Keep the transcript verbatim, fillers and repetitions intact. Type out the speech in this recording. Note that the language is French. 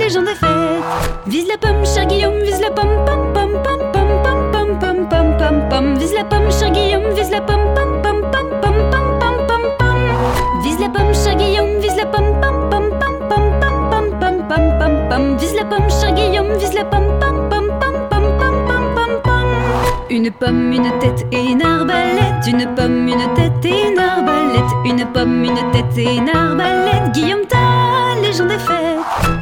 légende est faite. Vise la pomme, cher Guillaume, vise la pomme, pom pom pom pom pom pom pom pom pom pom. Vise la pomme, cher Guillaume, vise la pomme, pom pom pom pom pom pom pom pom. Vise la pomme, cher Guillaume, vise la pomme, pom pom pom pom pom pom pom pom pom pom. Vise la pomme, cher Guillaume, vise la pomme, pom pom pom pom pom pom pom pom. Une pomme, une tête et une arbalète. Une pomme, une tête et une arbalète. Une pomme, une tête et une arbalète. Guillaume, ta légende est faite.